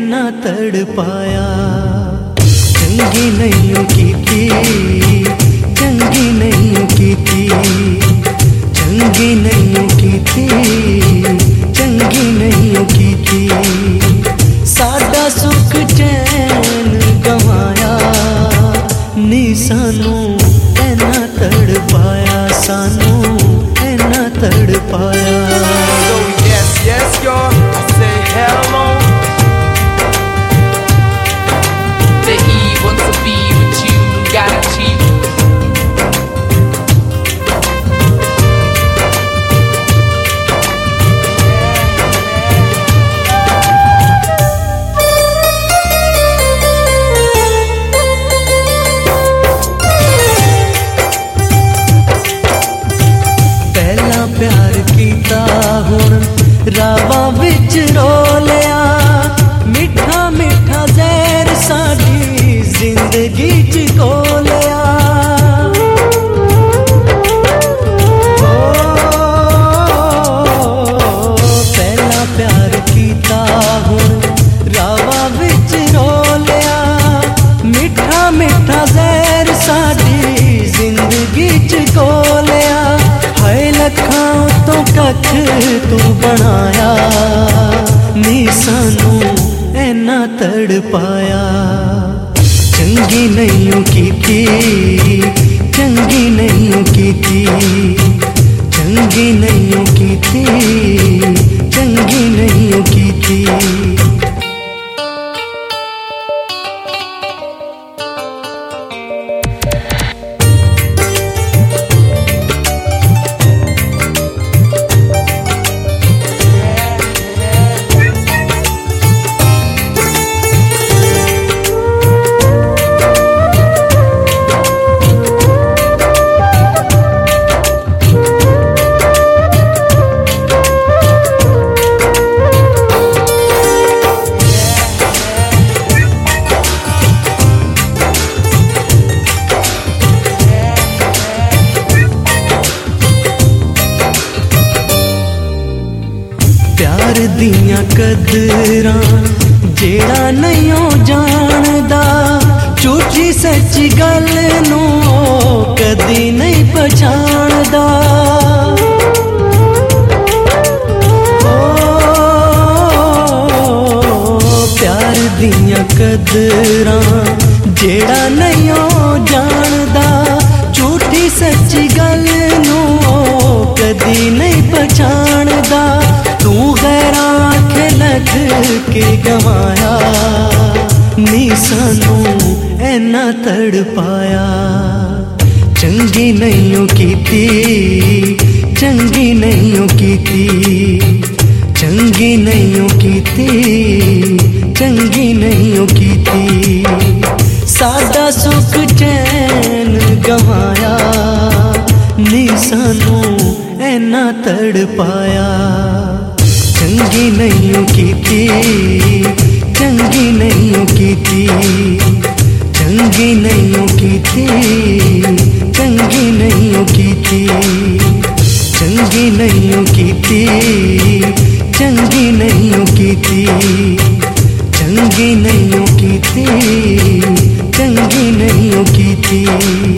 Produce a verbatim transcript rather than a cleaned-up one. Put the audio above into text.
ऐना तड़ पाया। चंगी नहीं की थी, चंगी नहीं की थी, चंगी नहीं की थी, चंगी नहीं की थी। साडा सुख चैन गवाया, नी सानू ऐना तड़ पाया, सानू ऐना तड़ पाया। So yes, yes, y'all, I say hello. The E wants to be with you, gotta cheat. पहला प्यार कीता हुण रावा विच रो लिया, मिठा मिठा जहर साडी जिंदगी च घोलिया। पहला प्यार कीता हुण रावा विच रो लिया, मिठा मिठा जहर साडी जिंदगी च घोलिया। हाय लखां तो कख तू बनाया, नी सानू ऐना तड़ पाया। चंगी नहीं की थी, चंगी नहीं की थी, चंगी नहीं की थी, चंगी नहीं की थी। प्यार दियां कदरां जेड़ा नहीं जानदा, झूठी सच्ची गल नू कदी नहीं पछाणदा। प्यार दियां कदरां जेड़ा नहीं जानदा, झूठी सच्ची गल नू कदी नहीं पछाणदा। तू गैरां आखे लग के गवाया, नी सानू ऐना तड़ पाया। चंगी नहीं की थी, चंगी नहीं की थी, चंगी नहीं की थी, चंगी नहीं की थी। सादा सुख चैन गवाया, नी सानू ऐना तड़ पाया। चंगी नहीं की थी, चंगी नहीं की थी, चंगी नहीं की थी, चंगी नहीं की थी, चंगी नहीं की थी, चंगी नहीं की थी, चंगी नहीं की थी, चंगी नहीं की थी।